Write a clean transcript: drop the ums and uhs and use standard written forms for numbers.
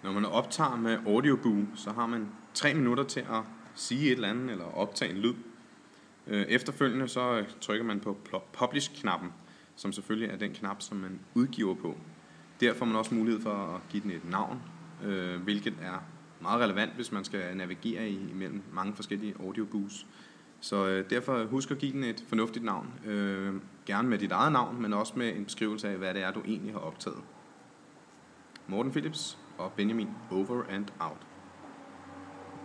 Når man optager med Audioboo, så har man 3 minutter til at sige et eller andet eller optage en lyd. Efterfølgende så trykker man på Publish-knappen, som selvfølgelig er den knap, som man udgiver på. Der får man også mulighed for at give den et navn, hvilket er meget relevant, hvis man skal navigere imellem mange forskellige audioboos. Så derfor husk at give den et fornuftigt navn. Gerne med dit eget navn, men også med en beskrivelse af, hvad det er, du egentlig har optaget. Morten Philips og Benjamin, over and out.